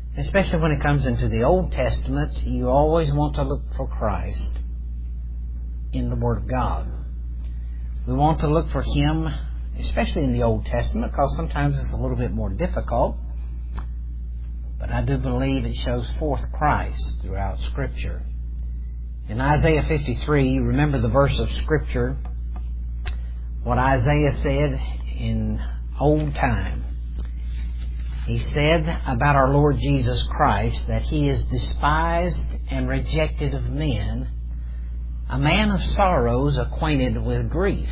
Especially when it comes into the Old Testament, you always want to look for Christ in the Word of God. We want to look for Him, especially in the Old Testament, because sometimes it's a little bit more difficult. But I do believe it shows forth Christ throughout Scripture. In Isaiah 53, you remember the verse of Scripture, what Isaiah said in old time. He said about our Lord Jesus Christ that He is despised and rejected of men, a man of sorrows, acquainted with grief.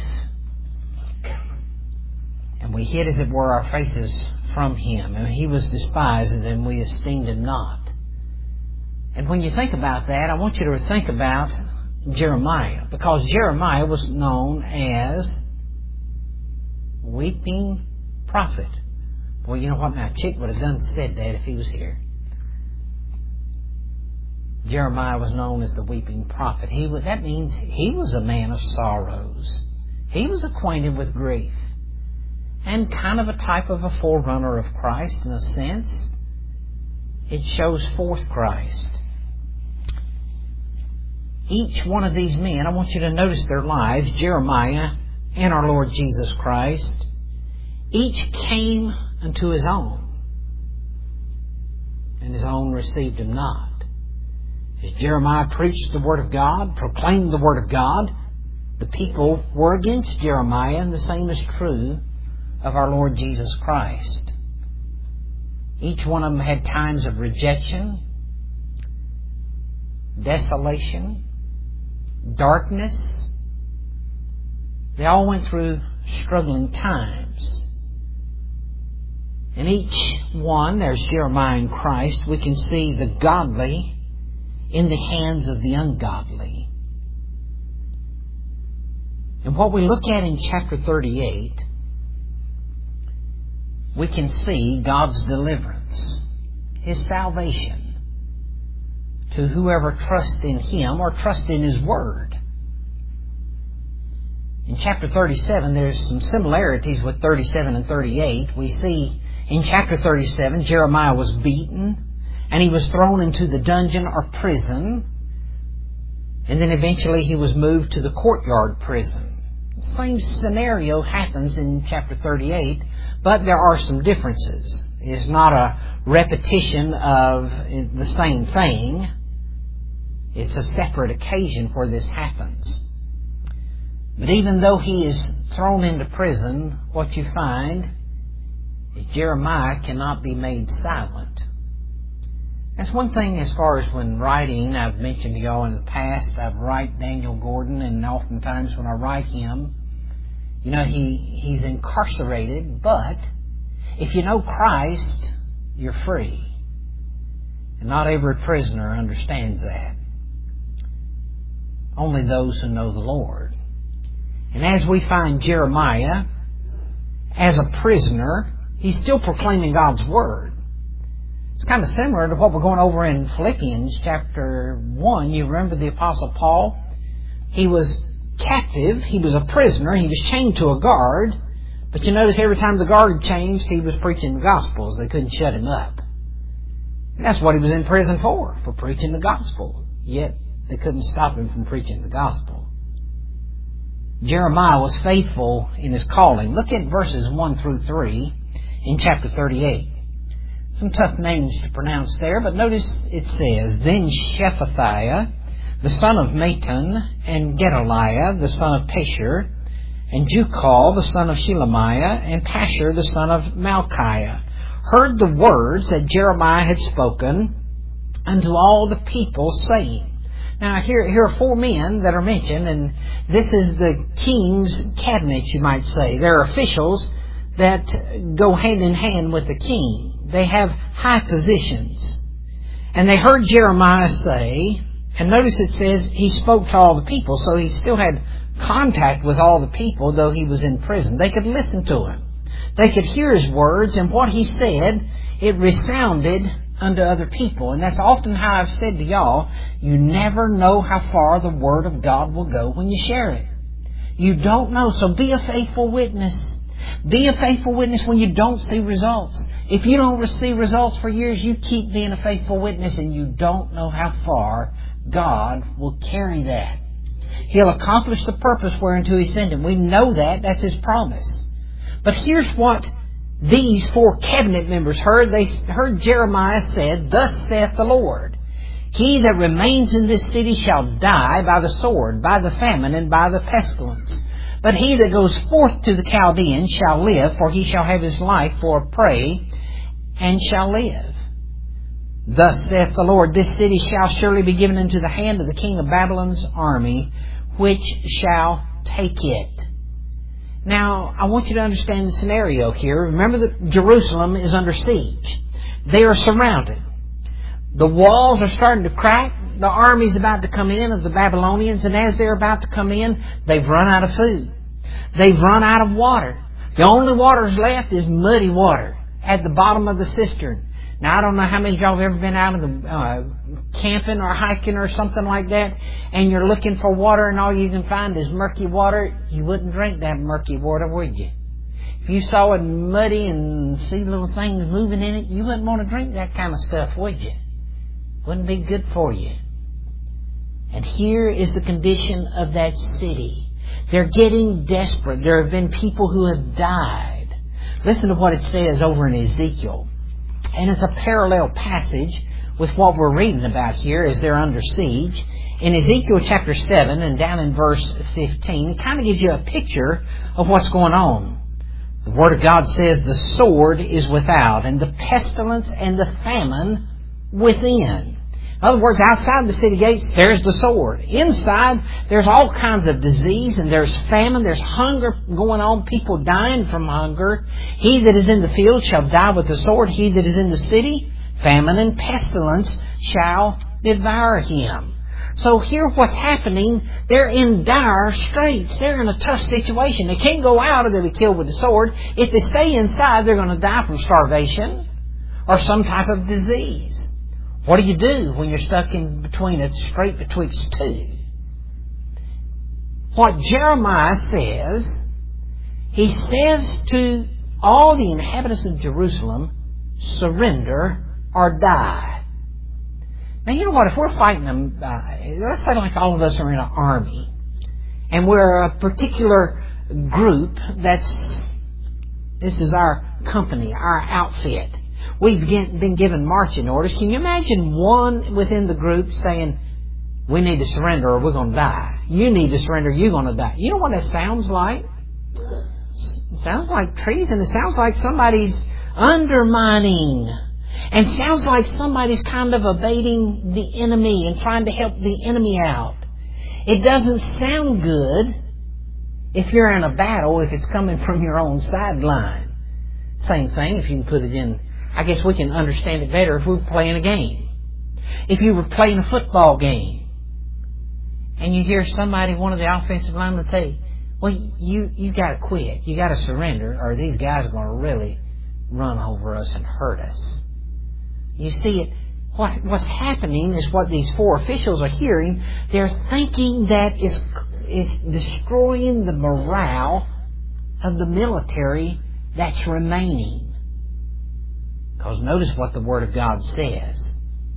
And we hid, as it were, our faces from Him. And He was despised, and we esteemed Him not. And when you think about that, I want you to think about Jeremiah, because Jeremiah was known as weeping prophet. Well, you know what? My chick would have done said that if he was here. Jeremiah was known as the weeping prophet. That means he was a man of sorrows. He was acquainted with grief. And kind of a type of a forerunner of Christ in a sense. It shows forth Christ. Each one of these men, I want you to notice their lives, Jeremiah and our Lord Jesus Christ, each came unto his own, and his own received him not. As Jeremiah preached the Word of God, proclaimed the Word of God, the people were against Jeremiah, and the same is true of our Lord Jesus Christ. Each one of them had times of rejection, desolation, darkness. They all went through struggling times. In each one, there's Jeremiah and Christ, we can see the godly in the hands of the ungodly. And what we look at in chapter 38, we can see God's deliverance, His salvation to whoever trusts in Him or trusts in His Word. In chapter 37, there's some similarities with 37 and 38. We see in chapter 37, Jeremiah was beaten, and he was thrown into the dungeon or prison, and then eventually he was moved to the courtyard prison. The same scenario happens in chapter 38, but there are some differences. It's not a repetition of the same thing. It's a separate occasion where this happens. But even though he is thrown into prison, what you find is Jeremiah cannot be made silent. That's one thing as far as when writing. I've mentioned to y'all in the past, I've write Daniel Gordon, and oftentimes when I write him, you know, he's incarcerated, but if you know Christ, you're free. And not every prisoner understands that. Only those who know the Lord. And as we find Jeremiah, as a prisoner, he's still proclaiming God's Word. It's kind of similar to what we're going over in Philippians chapter 1. You remember the Apostle Paul? He was captive. He was a prisoner. He was chained to a guard. But you notice every time the guard changed, he was preaching the Gospels. They couldn't shut him up. And that's what he was in prison for preaching the Gospel. Yet they couldn't stop him from preaching the Gospel. Jeremiah was faithful in his calling. Look at verses 1 through 3 in chapter 38. Some tough names to pronounce there, but notice it says, Then Shephatiah, the son of Mattan, and Gedaliah, the son of Pashur, and Jucal, the son of Shelemiah, and Pashur, the son of Malchiah, heard the words that Jeremiah had spoken unto all the people, saying. Now, here are 4 men that are mentioned, and this is the king's cabinet, you might say. They're officials that go hand in hand with the king. They have high positions. And they heard Jeremiah say, and notice it says he spoke to all the people, so he still had contact with all the people, though he was in prison. They could listen to him. They could hear his words, and what he said, it resounded unto other people. And that's often how I've said to y'all, you never know how far the Word of God will go when you share it. You don't know, so be a faithful witness. Be a faithful witness when you don't see results. If you don't receive results for years, you keep being a faithful witness, and you don't know how far God will carry that. He'll accomplish the purpose whereunto He sent Him. We know that. That's His promise. But here's what these 4 cabinet members heard. They heard Jeremiah said, "Thus saith the Lord, He that remains in this city shall die by the sword, by the famine, and by the pestilence. But he that goes forth to the Chaldeans shall live, for he shall have his life for a prey, and shall live. Thus saith the Lord, This city shall surely be given into the hand of the king of Babylon's army, which shall take it." Now, I want you to understand the scenario here. Remember that Jerusalem is under siege. They are surrounded. The walls are starting to crack. The army's about to come in of the Babylonians, and as they're about to come in, they've run out of food. They've run out of water. The only water left is muddy water at the bottom of the cistern. Now, I don't know how many of y'all have ever been out of the camping or hiking or something like that, and you're looking for water, and all you can find is murky water. You wouldn't drink that murky water, would you? If you saw it muddy and see little things moving in it, you wouldn't want to drink that kind of stuff, would you? Wouldn't be good for you. And here is the condition of that city. They're getting desperate. There have been people who have died. Listen to what it says over in Ezekiel. And it's a parallel passage with what we're reading about here as they're under siege. In Ezekiel chapter 7 and down in verse 15, it kind of gives you a picture of what's going on. The Word of God says, "The sword is without, and the pestilence and the famine within." In other words, outside the city gates, there's the sword. Inside, there's all kinds of disease, and there's famine, there's hunger going on, people dying from hunger. He that is in the field shall die with the sword. He that is in the city, famine and pestilence shall devour him. So here what's happening, they're in dire straits. They're in a tough situation. They can't go out or they'll be killed with the sword. If they stay inside, they're going to die from starvation or some type of disease. What do you do when you're stuck in between a strait betwixt two? What Jeremiah says, he says to all the inhabitants of Jerusalem, surrender or die. Now, you know what? If we're fighting them, let's say like all of us are in an army, and we're a particular group this is our company, our outfit. We've been given marching orders. Can you imagine one within the group saying, "We need to surrender or we're going to die. You need to surrender, you're going to die." You know what that sounds like? It sounds like treason. It sounds like somebody's undermining. And sounds like somebody's kind of abating the enemy and trying to help the enemy out. It doesn't sound good if you're in a battle, if it's coming from your own sideline. Same thing if you can put it in. I guess we can understand it better if we were playing a game. If you were playing a football game and you hear somebody, one of the offensive linemen say, "Well, you got to quit. You got to surrender or these guys are going to really run over us and hurt us." You see it. What's happening is what these 4 officials are hearing. They're thinking that it's destroying the morale of the military that's remaining. Because notice what the Word of God says.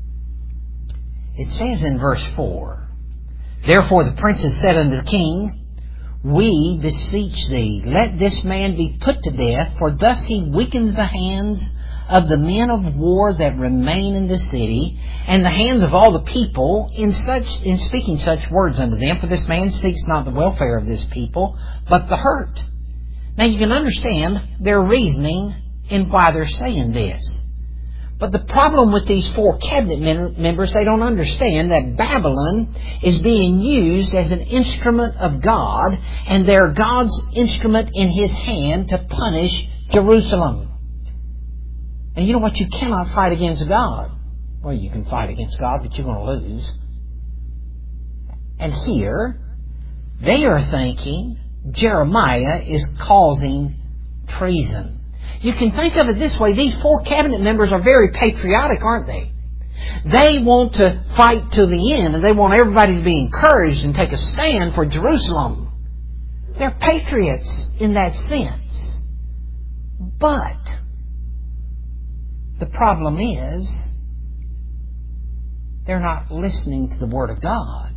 It says in verse 4, "Therefore the princes said unto the king, We beseech thee, let this man be put to death, for thus he weakens the hands of the men of war that remain in the city, and the hands of all the people in speaking such words unto them. For this man seeks not the welfare of this people, but the hurt." Now you can understand their reasoning in why they're saying this. But the problem with these 4 cabinet members, they don't understand that Babylon is being used as an instrument of God, and they're God's instrument in His hand to punish Jerusalem. And you know what? You cannot fight against God. Well, you can fight against God, but you're going to lose. And here, they are thinking Jeremiah is causing treason. You can think of it this way. These 4 cabinet members are very patriotic, aren't they? They want to fight to the end, and they want everybody to be encouraged and take a stand for Jerusalem. They're patriots in that sense. But The problem is, they're not listening to the Word of God.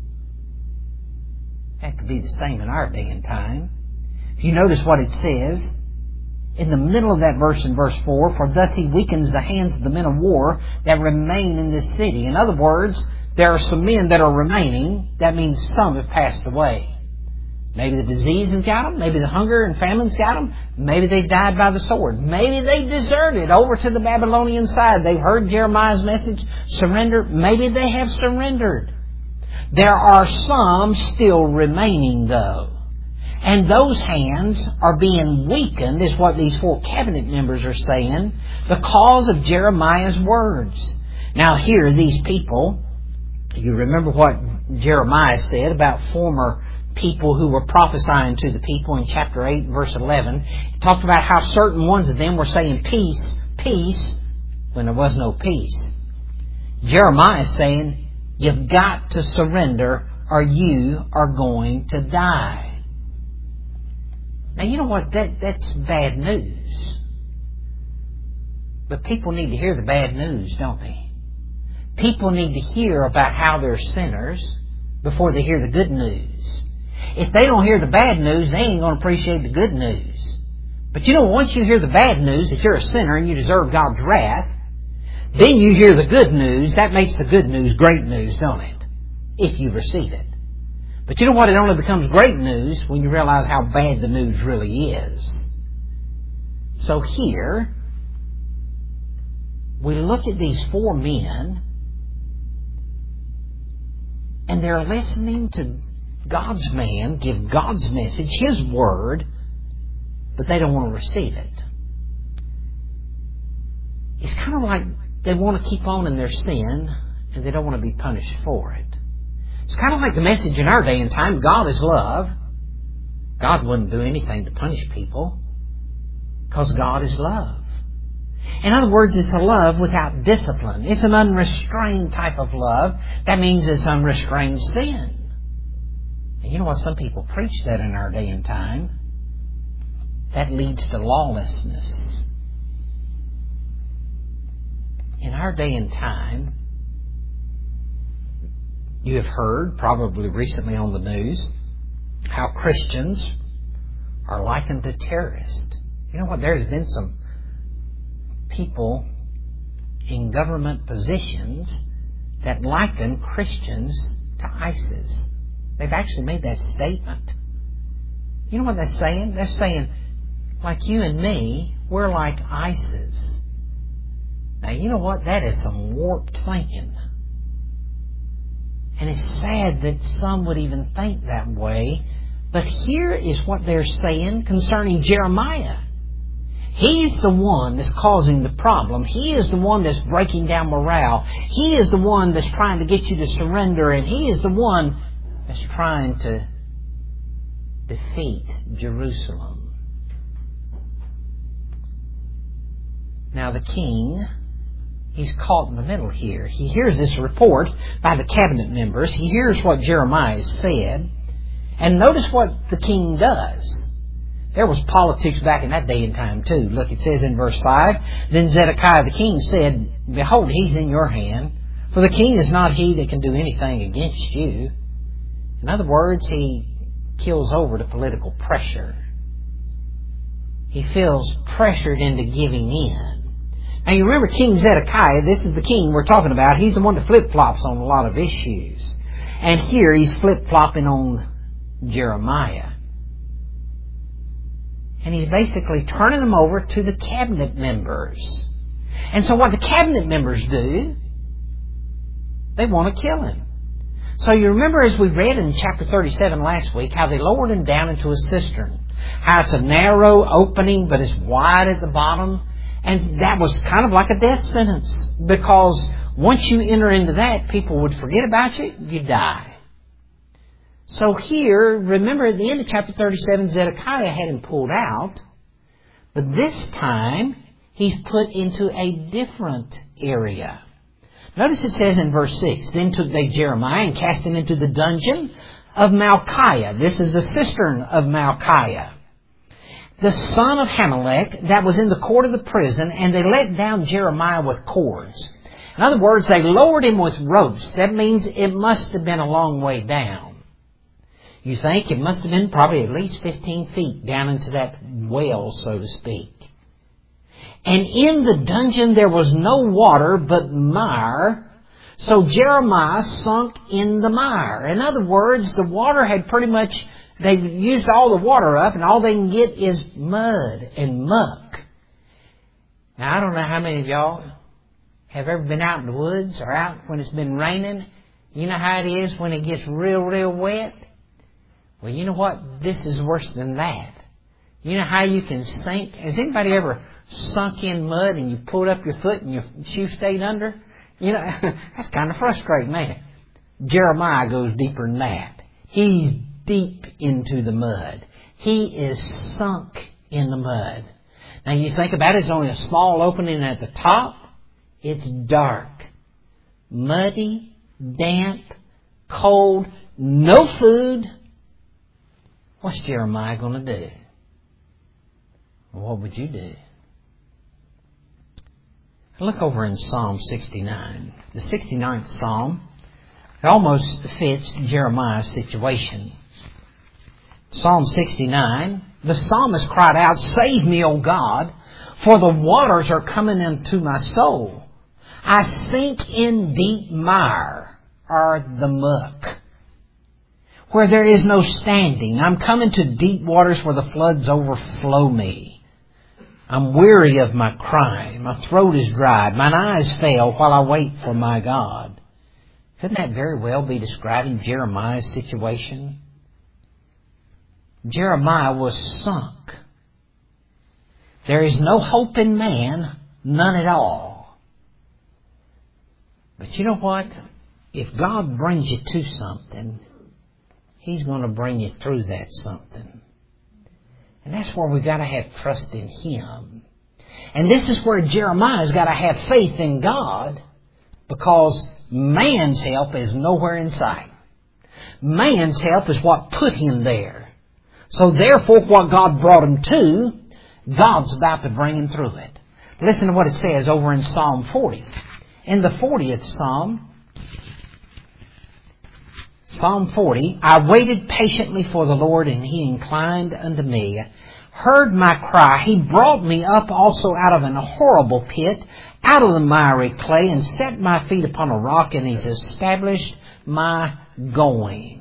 That could be the same in our day and time. If you notice what it says, in the middle of that verse in verse 4, for thus he weakens the hands of the men of war that remain in this city. In other words, there are some men that are remaining. That means some have passed away. Maybe the disease has got them. Maybe the hunger and famine's got them. Maybe they died by the sword. Maybe they deserted over to the Babylonian side. They've heard Jeremiah's message, surrender. Maybe they have surrendered. There are some still remaining, though. And those hands are being weakened, is what these 4 cabinet members are saying, because of Jeremiah's words. Now here, these people, you remember what Jeremiah said about former people who were prophesying to the people in chapter 8, verse 11. He talked about how certain ones of them were saying peace, peace, when there was no peace. Jeremiah is saying, you've got to surrender or you are going to die. Now, you know what? That's bad news. But people need to hear the bad news, don't they? People need to hear about how they're sinners before they hear the good news. If they don't hear the bad news, they ain't going to appreciate the good news. But you know, once you hear the bad news that you're a sinner and you deserve God's wrath, then you hear the good news. That makes the good news great news, don't it? If you receive it. But you know what? It only becomes great news when you realize how bad the news really is. So here, we look at these 4 men, and they're listening to God's man give God's message, His Word, but they don't want to receive it. It's kind of like they want to keep on in their sin, and they don't want to be punished for it. It's kind of like the message in our day and time, God is love. God wouldn't do anything to punish people, because God is love. In other words, it's a love without discipline. It's an unrestrained type of love. That means it's unrestrained sin. And you know what? Some people preach that in our day and time. That leads to lawlessness. In our day and time, you have heard, probably recently on the news, how Christians are likened to terrorists. You know what? There's been some people in government positions that liken Christians to ISIS. They've actually made that statement. You know what they're saying? They're saying, like you and me, we're like ISIS. Now, you know what? That is some warped thinking. And it's sad that some would even think that way. But here is what they're saying concerning Jeremiah. He's the one that's causing the problem. He is the one that's breaking down morale. He is the one that's trying to get you to surrender. And he is the one that's trying to defeat Jerusalem. Now the king, he's caught in the middle here. He hears this report by the cabinet members. He hears what Jeremiah said. And notice what the king does. There was politics back in that day and time too. Look, it says in verse 5, Then Zedekiah the king said, Behold, he's in your hand, for the king is not he that can do anything against you. In other words, he kills over to political pressure. He feels pressured into giving in. Now you remember King Zedekiah, this is the king we're talking about. He's the one that flip-flops on a lot of issues. And here he's flip-flopping on Jeremiah. And he's basically turning them over to the cabinet members. And so what the cabinet members do, they want to kill him. So you remember as we read in chapter 37 last week, how they lowered him down into a cistern. How it's a narrow opening, but it's wide at the bottom. And that was kind of like a death sentence. Because once you enter into that, people would forget about you, you die. So here, remember at the end of chapter 37, Zedekiah had him pulled out. But this time, he's put into a different area. Notice it says in verse 6, Then took they Jeremiah and cast him into the dungeon of Malchiah. This is the cistern of Malchiah. the son of Hamelech, that was in the court of the prison, and they let down Jeremiah with cords. In other words, they lowered him with ropes. That means it must have been a long way down. You think it must have been probably at least 15 feet down into that well, so to speak. And in the dungeon there was no water but mire, so Jeremiah sunk in the mire. In other words, the water had pretty much, they used all the water up, and all they can get is mud and muck. Now, I don't know how many of y'all have ever been out in the woods or out when it's been raining. You know how it is when it gets real, real wet? Well, you know what? This is worse than that. You know how you can sink? Has anybody ever sunk in mud and you pulled up your foot and your shoe stayed under? You know, that's kind of frustrating, ain't it? Jeremiah goes deeper than that. He's deep into the mud. He is sunk in the mud. Now you think about it, it's only a small opening at the top. It's dark, muddy, damp, cold, no food. What's Jeremiah going to do? What would you do? Look over in Psalm 69. The 69th Psalm, it almost fits Jeremiah's situation. Psalm 69, the psalmist cried out, "Save me, O God, for the waters are coming into my soul. I sink in deep mire," or the muck, "where there is no standing. I'm coming to deep waters where the floods overflow me. I'm weary of my crying. My throat is dried. Mine eyes fail while I wait for my God." Couldn't that very well be describing Jeremiah's situation? Jeremiah was sunk. There is no hope in man, none at all. But you know what? If God brings you to something, He's going to bring you through that something. And that's where we've got to have trust in Him. And this is where Jeremiah's got to have faith in God, because man's help is nowhere in sight. Man's help is what put him there. So therefore, what God brought him to, God's about to bring him through it. Listen to what it says over in Psalm 40. In the 40th Psalm, Psalm 40, "I waited patiently for the Lord, and He inclined unto me, heard my cry. He brought me up also out of an horrible pit, out of the miry clay, and set my feet upon a rock, and He's established my going."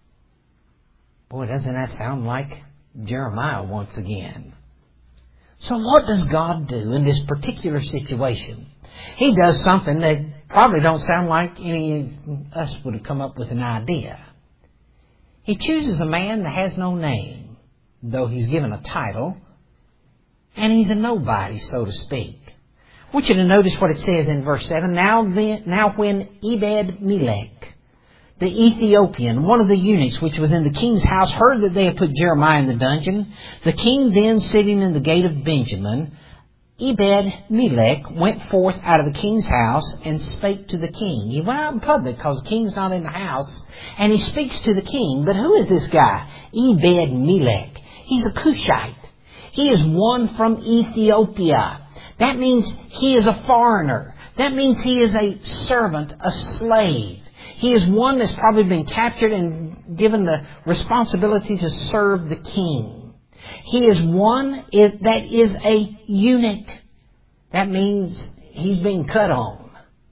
Boy, doesn't that sound like Jeremiah once again? So what does God do in this particular situation? He does something that probably don't sound like any of us would have come up with an idea. He chooses a man that has no name, though he's given a title, and he's a nobody, so to speak. I want you to notice what it says in verse 7. Now when Ebed-Melech, the Ethiopian, one of the eunuchs which was in the king's house, heard that they had put Jeremiah in the dungeon, the king then sitting in the gate of Benjamin, Ebed-Melech went forth out of the king's house and spake to the king. He went out in public because the king's not in the house, and he speaks to the king. But who is this guy? Ebed-Melech. He's a Cushite. He is one from Ethiopia. That means he is a foreigner. That means he is a servant, a slave. He is one that's probably been captured and given the responsibility to serve the king. He is one that is a eunuch. That means he's being cut on.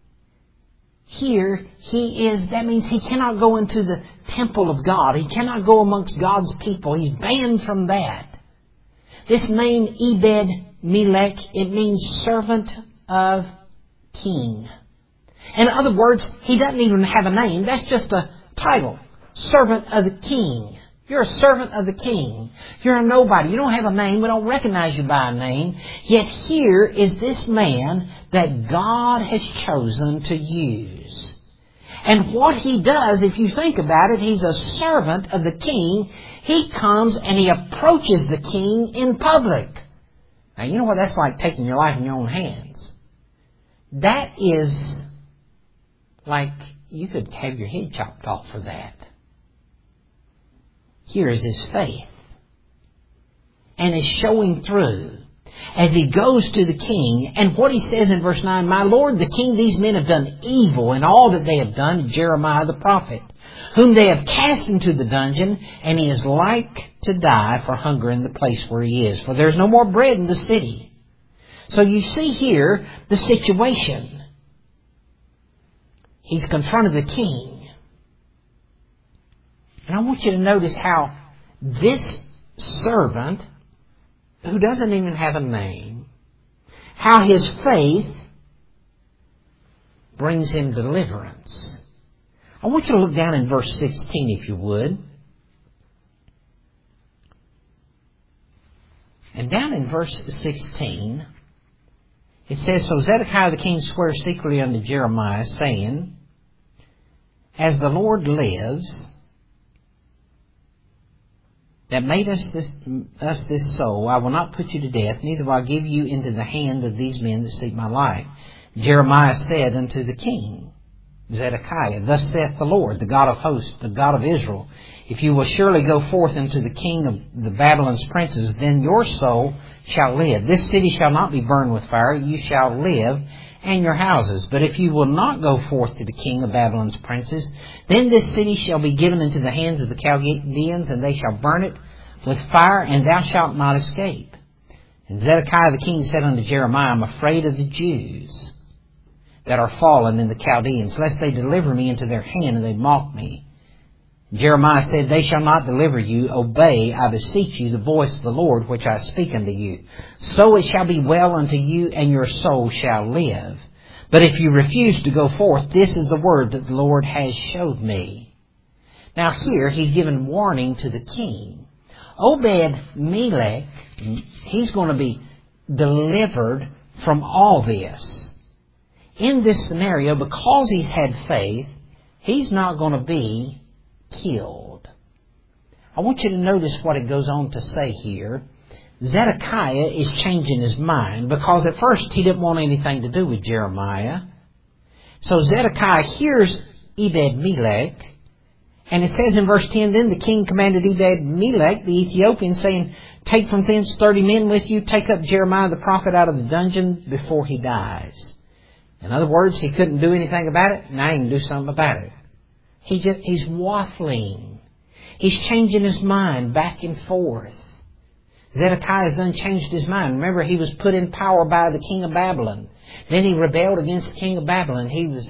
Here, that means he cannot go into the temple of God. He cannot go amongst God's people. He's banned from that. This name, Ebed-Melech, it means servant of king. In other words, he doesn't even have a name. That's just a title. Servant of the king. You're a servant of the king. You're a nobody. You don't have a name. We don't recognize you by a name. Yet here is this man that God has chosen to use. And what he does, if you think about it, he's a servant of the king. He comes and he approaches the king in public. Now, you know what that's like, taking your life in your own hands. That is like you could have your head chopped off for that. Here is his faith. and is showing through as he goes to the king. And what he says in verse 9, "My lord the king, these men have done evil in all that they have done to Jeremiah the prophet, whom they have cast into the dungeon, and he is like to die for hunger in the place where he is, for there is no more bread in the city." So you see here the situation. He's confronted the king. And I want you to notice how this servant, who doesn't even have a name, how his faith brings him deliverance. I want you to look down in verse 16, if you would. And down in verse 16, it says, "So Zedekiah the king sware secretly unto Jeremiah, saying, As the Lord lives, that made us this so, I will not put you to death, neither will I give you into the hand of these men that seek my life. Jeremiah said unto the king, Zedekiah, Thus saith the Lord, the God of hosts, the God of Israel, If you will surely go forth unto the king of the Babylon's princes, then your soul shall live. This city shall not be burned with fire, you shall live, and your houses. But if you will not go forth to the king of Babylon's princes, then this city shall be given into the hands of the Chaldeans, and they shall burn it with fire, and thou shalt not escape. And Zedekiah the king said unto Jeremiah, I am afraid of the Jews that are fallen in the Chaldeans, lest they deliver me into their hand, and they mock me. Jeremiah said, They shall not deliver you. Obey, I beseech you, the voice of the Lord, which I speak unto you. So it shall be well unto you, and your soul shall live. But if you refuse to go forth, this is the word that the Lord has showed me. Now here, he's given warning to the king. Obed-Melech, he's going to be delivered from all this. In this scenario, because he's had faith, he's not going to be killed. I want you to notice what it goes on to say here. Zedekiah is changing his mind, because at first he didn't want anything to do with Jeremiah. So Zedekiah hears Ebed-Melech, and it says in verse 10, Then the king commanded Ebed-Melech the Ethiopian, saying, Take from thence 30 men with you, take up Jeremiah the prophet out of the dungeon before he dies. In other words, he couldn't do anything about it. Now he can do something about it. He's waffling. He's changing his mind back and forth. Zedekiah has done changed his mind. Remember, he was put in power by the king of Babylon. Then he rebelled against the king of Babylon.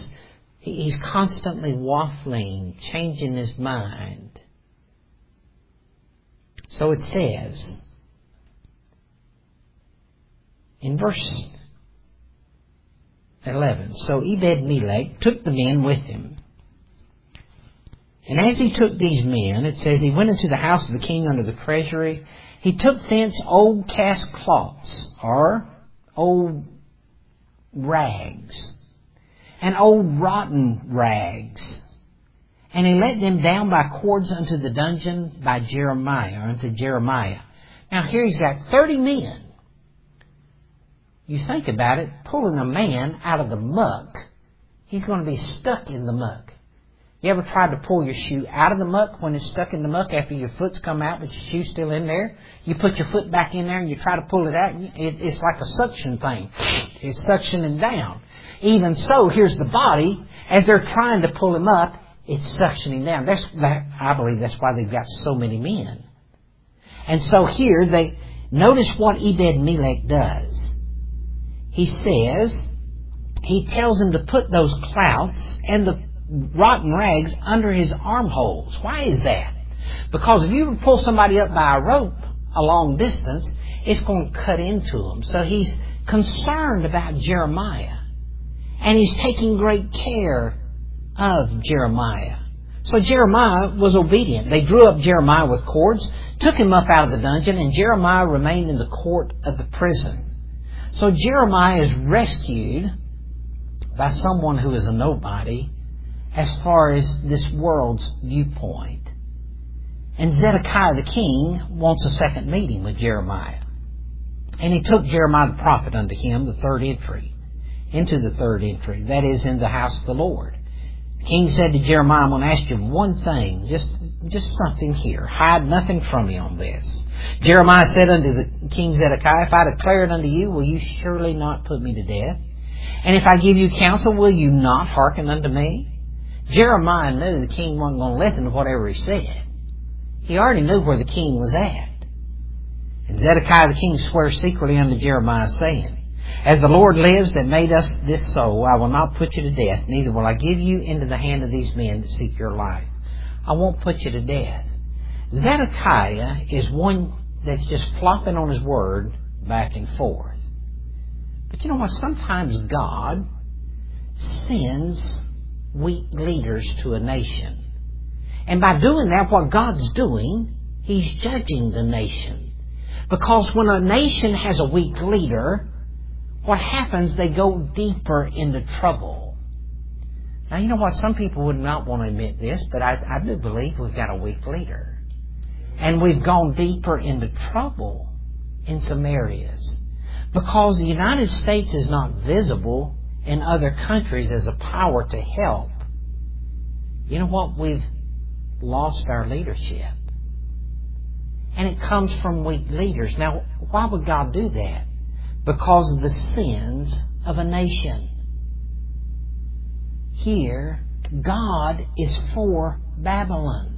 He's constantly waffling, changing his mind. So it says in verse 11, So Ebed-Melech took the men with him. And as he took these men, it says, he went into the house of the king under the treasury. He took thence old cast cloths, or old rags, and old rotten rags. And he let them down by cords unto the dungeon by Jeremiah, or unto Jeremiah. Now here he's got 30 men. You think about it, pulling a man out of the muck, he's going to be stuck in the muck. You ever tried to pull your shoe out of the muck when it's stuck in the muck after your foot's come out but your shoe's still in there? You put your foot back in there and you try to pull it out. It's like a suction thing. It's suctioning down. Even so, here's the body. As they're trying to pull him up, it's suctioning down. I believe that's why they've got so many men. And so here, notice what Ebed-Melech does. He says, he tells him to put those clouts and the rotten rags under his armholes. Why is that? Because if you pull somebody up by a rope a long distance, it's going to cut into them. So he's concerned about Jeremiah. And he's taking great care of Jeremiah. So Jeremiah was obedient. They drew up Jeremiah with cords, took him up out of the dungeon, and Jeremiah remained in the court of the prison. So Jeremiah is rescued by someone who is a nobody as far as this world's viewpoint. And Zedekiah the king wants a second meeting with Jeremiah. And he took Jeremiah the prophet unto him, into the third entry, that is, in the house of the Lord. The king said to Jeremiah, I'm going to ask you one thing, just just something here. Hide nothing from me on this. Jeremiah said unto the king Zedekiah, if I declare it unto you, will you surely not put me to death? And if I give you counsel, will you not hearken unto me? Jeremiah knew the king wasn't going to listen to whatever he said. He already knew where the king was at. And Zedekiah the king swears secretly unto Jeremiah, saying, as the Lord lives that made us this so, I will not put you to death, neither will I give you into the hand of these men that seek your life. I won't put you to death. Zedekiah is one that's just flopping on his word back and forth. But you know what? Sometimes God sends weak leaders to a nation. And by doing that, what God's doing, He's judging the nation. Because when a nation has a weak leader, what happens? They go deeper into trouble. Now, you know what? Some people would not want to admit this, but I do believe we've got a weak leader. And we've gone deeper into trouble in some areas. Because the United States is not visible in other countries as a power to help. You know what? We've lost our leadership. And it comes from weak leaders. Now, why would God do that? Because of the sins of a nation. Here, God is for Babylon.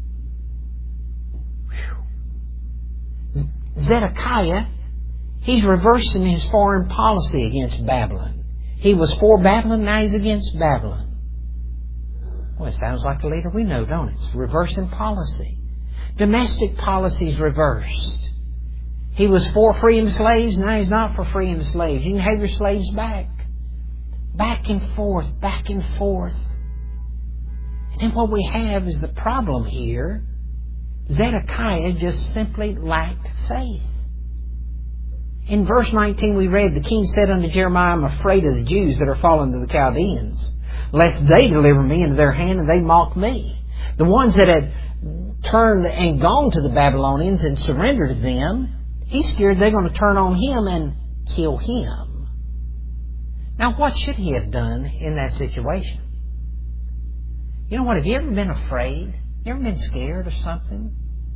Whew. Zedekiah, he's reversing his foreign policy against Babylon. He was for Babylon, now he's against Babylon. Well, it sounds like a leader we know, don't it? It's reversing policy. Domestic policy is reversed. He was for freeing slaves, now he's not for freeing the slaves. You can have your slaves back. Back and forth, back and forth. And then what we have is the problem here. Zedekiah just simply lacked faith. In verse 19 we read, the king said unto Jeremiah, I'm afraid of the Jews that are fallen to the Chaldeans, lest they deliver me into their hand and they mock me. The ones that had turned and gone to the Babylonians and surrendered to them, he's scared they're going to turn on him and kill him. Now, what should he have done in that situation? You know what? Have you ever been afraid? You ever been scared of something?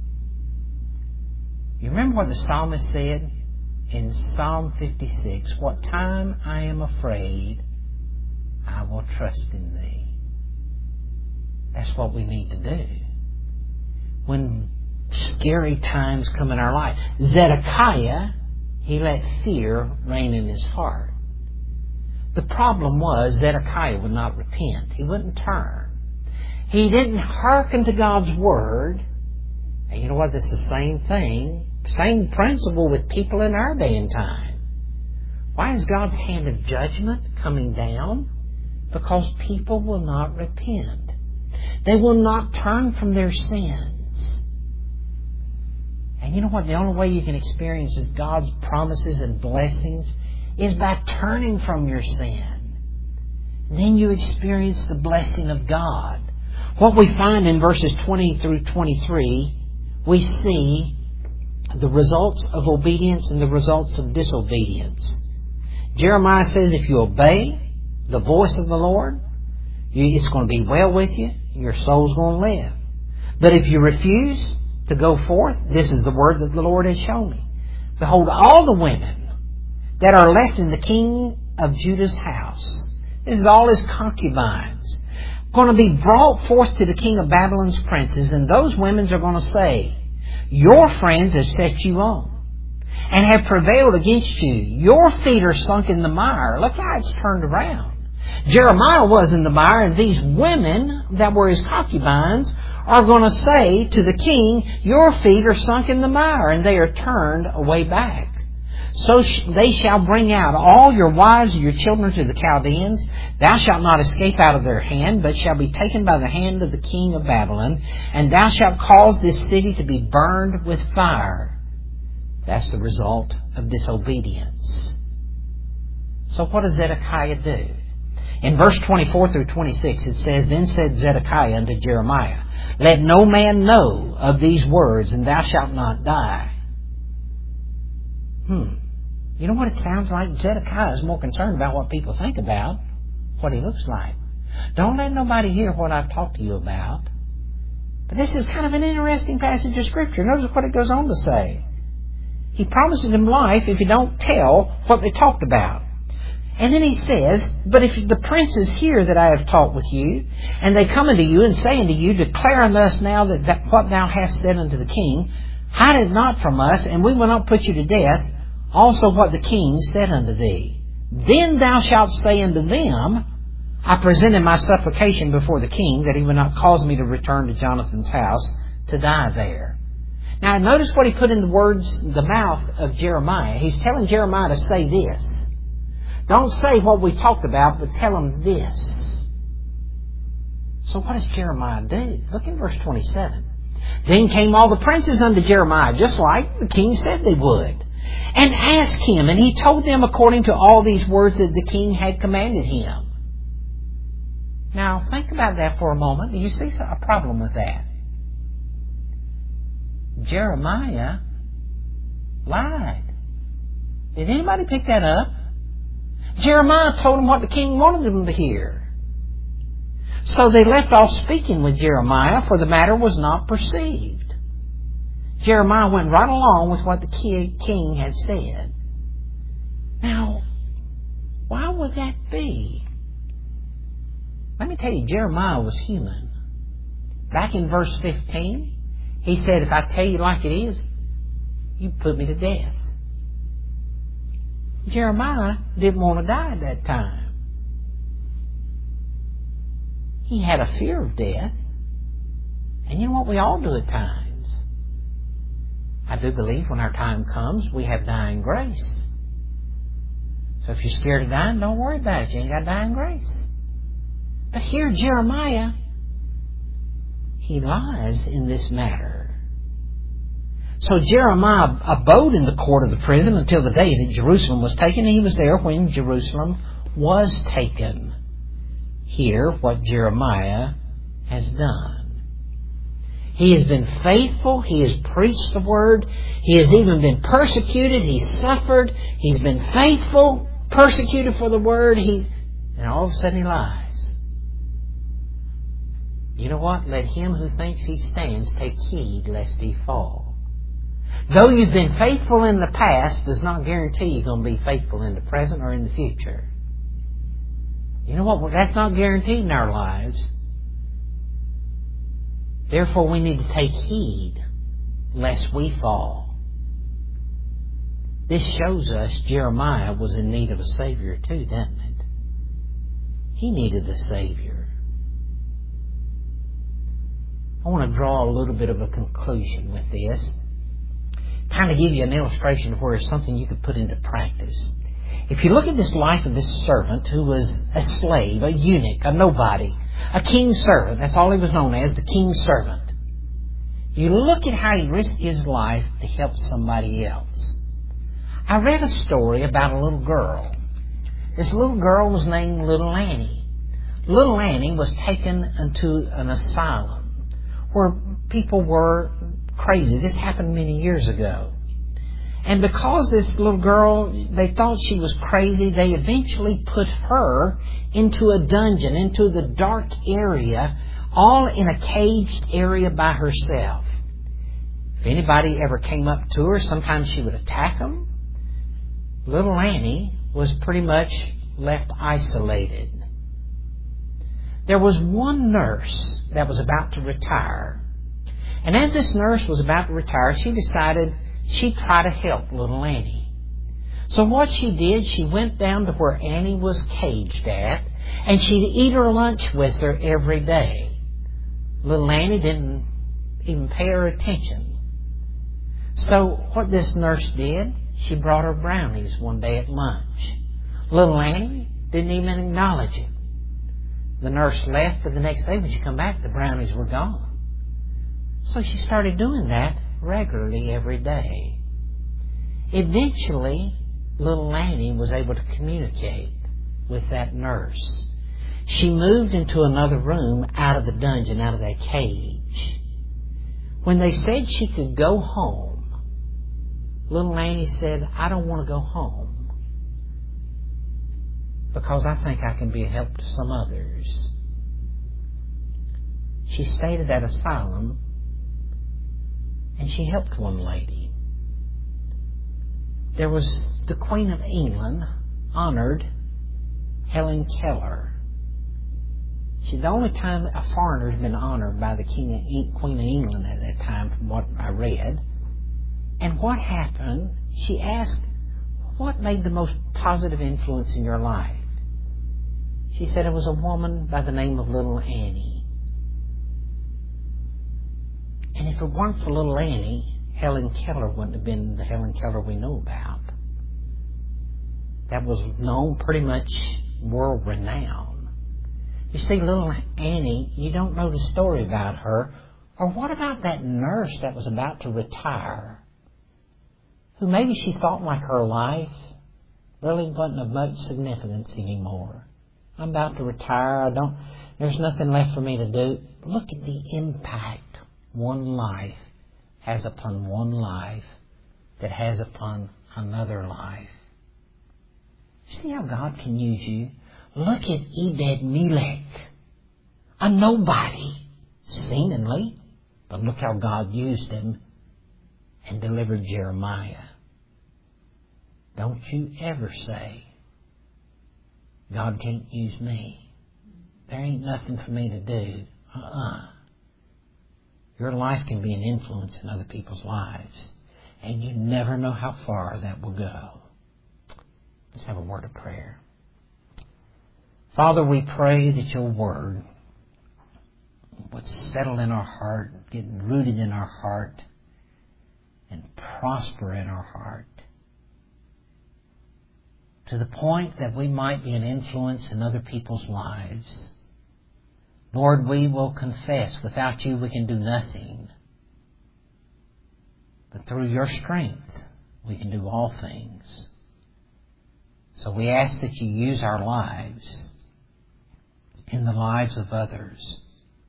You remember what the psalmist said in Psalm 56? What time I am afraid, I will trust in Thee. That's what we need to do. When scary times come in our life. Zedekiah, he let fear reign in his heart. The problem was Zedekiah would not repent. He wouldn't turn. He didn't hearken to God's word. And you know what? It's the same thing, same principle with people in our day and time. Why is God's hand of judgment coming down? Because people will not repent. They will not turn from their sins. And you know what? The only way you can experience God's promises and blessings is by turning from your sin. Then you experience the blessing of God. What we find in verses 20 through 23, we see the results of obedience and the results of disobedience. Jeremiah says if you obey the voice of the Lord, it's going to be well with you. Your soul's going to live. But if you refuse to go forth, this is the word that the Lord has shown me. Behold, all the women that are left in the king of Judah's house, this is all his concubines, going to be brought forth to the king of Babylon's princes, and those women are going to say, your friends have set you on and have prevailed against you. Your feet are sunk in the mire. Look how it's turned around. Jeremiah was in the mire, and these women that were his concubines are going to say to the king, your feet are sunk in the mire, and they are turned away back. So they shall bring out all your wives and your children to the Chaldeans. Thou shalt not escape out of their hand, but shall be taken by the hand of the king of Babylon. And thou shalt cause this city to be burned with fire. That's the result of disobedience. So what does Zedekiah do? In verse 24 through 26 it says, Then said Zedekiah unto Jeremiah, Let no man know of these words, and thou shalt not die. You know what it sounds like? Zedekiah is more concerned about what people think about what he looks like. Don't let nobody hear what I've talked to you about. But this is kind of an interesting passage of Scripture. Notice what it goes on to say. He promises them life if you don't tell what they talked about. And then he says, but if the princes hear that I have talked with you, and they come unto you and say unto you, declare unto us now that what thou hast said unto the king, hide it not from us, and we will not put you to death, also what the king said unto thee. Then thou shalt say unto them, I presented my supplication before the king, that he would not cause me to return to Jonathan's house to die there. Now notice what he put in the mouth of Jeremiah. He's telling Jeremiah to say this. Don't say what we talked about, but tell him this. So what does Jeremiah do? Look in verse 27. Then came all the princes unto Jeremiah, just like the king said they would, and asked him, and he told them according to all these words that the king had commanded him. Now, think about that for a moment. Do you see a problem with that? Jeremiah lied. Did anybody pick that up? Jeremiah told them what the king wanted them to hear. So they left off speaking with Jeremiah, for the matter was not perceived. Jeremiah went right along with what the king had said. Now, why would that be? Let me tell you, Jeremiah was human. Back in verse 15, he said, if I tell you like it is, you put me to death. Jeremiah didn't want to die at that time. He had a fear of death. And you know what we all do at times? I do believe when our time comes, we have dying grace. So if you're scared of dying, don't worry about it. You ain't got dying grace. But here Jeremiah, he lies in this matter. So Jeremiah abode in the court of the prison until the day that Jerusalem was taken. And he was there when Jerusalem was taken. Hear what Jeremiah has done. He has been faithful. He has preached the word. He has even been persecuted. He's suffered. He's been faithful, persecuted for the word. And all of a sudden he lies. You know what? Let him who thinks he stands take heed lest he fall. Though you've been faithful in the past does not guarantee you're going to be faithful in the present or in the future. You know what? That's not guaranteed in our lives. Therefore, we need to take heed lest we fall. This shows us Jeremiah was in need of a Savior too, doesn't it? He needed a Savior. I want to draw a little bit of a conclusion with this. Kind of give you an illustration of where it's something you could put into practice. If you look at this life of this servant who was a slave, a eunuch, a nobody, a king's servant, that's all he was known as, the king's servant. You look at how he risked his life to help somebody else. I read a story about a little girl. This little girl was named Little Annie. Little Annie was taken into an asylum where people were crazy. This happened many years ago. And because this little girl, they thought she was crazy, they eventually put her into a dungeon, into the dark area, all in a caged area by herself. If anybody ever came up to her, sometimes she would attack them. Little Annie was pretty much left isolated. There was one nurse that was about to retire. And as this nurse was about to retire, she decided she'd try to help little Annie. So what she did, she went down to where Annie was caged at, and she'd eat her lunch with her every day. Little Annie didn't even pay her attention. So what this nurse did, she brought her brownies one day at lunch. Little Annie didn't even acknowledge it. The nurse left, but the next day when she come back, the brownies were gone. So she started doing that regularly every day. Eventually, little Annie was able to communicate with that nurse. She moved into another room out of the dungeon, out of that cage. When they said she could go home, little Annie said, I don't want to go home because I think I can be a help to some others. She stayed at that asylum and she helped one lady. There was the Queen of England honored Helen Keller. She's the only time a foreigner has been honored by the Queen of England at that time, from what I read. And what happened? She asked, what made the most positive influence in your life? She said it was a woman by the name of Little Annie. And if it weren't for Little Annie, Helen Keller wouldn't have been the Helen Keller we know about. That was known pretty much world renowned. You see, Little Annie, you don't know the story about her. Or what about that nurse that was about to retire, who maybe she thought like her life really wasn't of much significance anymore? I'm about to retire. There's nothing left for me to do. Look at the impact one life has upon one life that has upon another life. See how God can use you? Look at Ebed-Melech, a nobody, seemingly, but look how God used him and delivered Jeremiah. Don't you ever say, God can't use me. There ain't nothing for me to do. Your life can be an influence in other people's lives, and you never know how far that will go. Let's have a word of prayer. Father, we pray that your word would settle in our heart, get rooted in our heart, and prosper in our heart, to the point that we might be an influence in other people's lives. Lord, we will confess, without you we can do nothing. But through your strength, we can do all things. So we ask that you use our lives in the lives of others,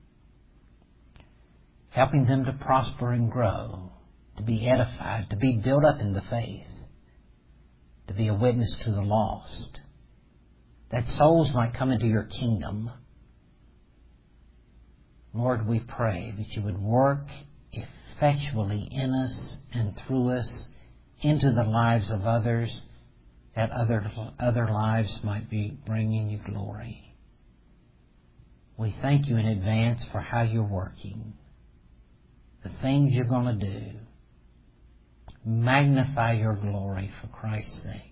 helping them to prosper and grow, to be edified, to be built up in the faith, to be a witness to the lost, that souls might come into your kingdom. Lord, we pray that you would work effectually in us and through us into the lives of others, that other lives might be bringing you glory. We thank you in advance for how you're working, the things you're going to do. Magnify your glory for Christ's sake.